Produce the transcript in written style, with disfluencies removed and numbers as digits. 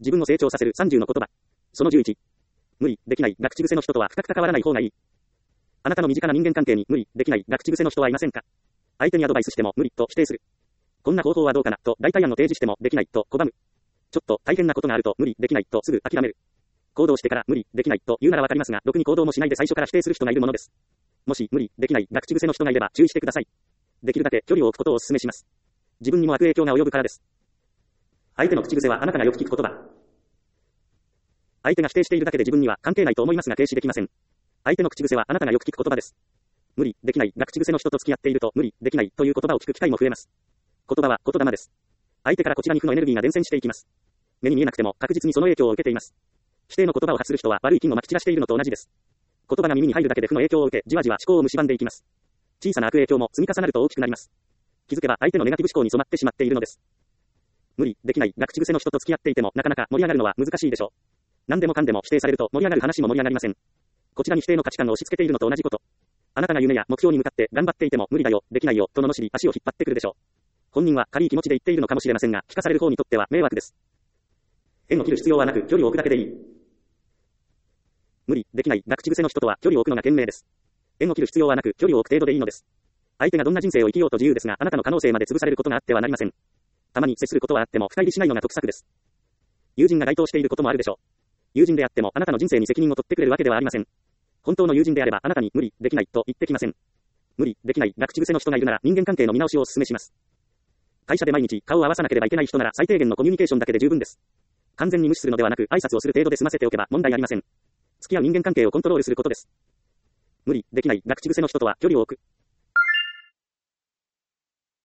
自分を成長させる30の言葉。その11。無理、できない、が口癖の人とは深く関わらない方がいい。あなたの身近な人間関係に無理、できない、が口癖の人はいませんか？相手にアドバイスしても無理と否定する。こんな方法はどうかなと代替案を提示してもできないと拒む。ちょっと大変なことがあると無理、できないとすぐ諦める。行動してから無理、できないと言うならわかりますが、ろくに行動もしないで最初から否定する人がいるものです。もし無理、できない、が口癖の人がいれば注意してください。できるだけ距離を置くことをお勧めします。自分にも悪影響が及ぶからです。相手の口癖はあなたがよく聞く言葉。相手が否定しているだけで自分には関係ないと思いますが軽視できません。相手の口癖はあなたがよく聞く言葉です。無理、できない、が口癖の人と付き合っていると無理、できないという言葉を聞く機会も増えます。言葉は言霊です。相手からこちらに負のエネルギーが伝染していきます。目に見えなくても確実にその影響を受けています。否定の言葉を発する人は悪い菌をまき散らしているのと同じです。言葉が耳に入るだけで負の影響を受け、じわじわ思考を蝕んでいきます。小さな悪影響も積み重なると大きくなります。気づけば相手のネガティブ思考に染まってしまっているのです。無理、できない、が口癖の人と付き合っていてもなかなか盛り上がるのは難しいでしょう。何でもかんでも否定されると盛り上がる話も盛り上がりません。こちらに否定の価値観を押し付けているのと同じこと。あなたが夢や目標に向かって頑張っていても無理だよ、できないよ、と罵り足を引っ張ってくるでしょう。本人は軽い気持ちで言っているのかもしれませんが、聞かされる方にとっては迷惑です。縁を切る必要はなく、距離を置くだけでいい。無理、できない、が口癖の人とは距離を置くのが賢明です。縁を切る必要はなく、距離を置く程度でいいのです。相手がどんな人生を生きようと自由ですが、あなたの可能性まで潰されることがあってはなりません。たまに接することはあっても深入りしないのが得策です。友人が該当していることもあるでしょう。友人であってもあなたの人生に責任を取ってくれるわけではありません。本当の友人であればあなたに無理、できないと言ってきません。無理、できない、が口癖の人がいるなら人間関係の見直しをお勧めします。会社で毎日顔を合わさなければいけない人なら最低限のコミュニケーションだけで十分です。完全に無視するのではなく挨拶をする程度で済ませておけば問題ありません。付き合う人間関係をコントロールすることです。無理、できない、が口癖の人とは距離を置く。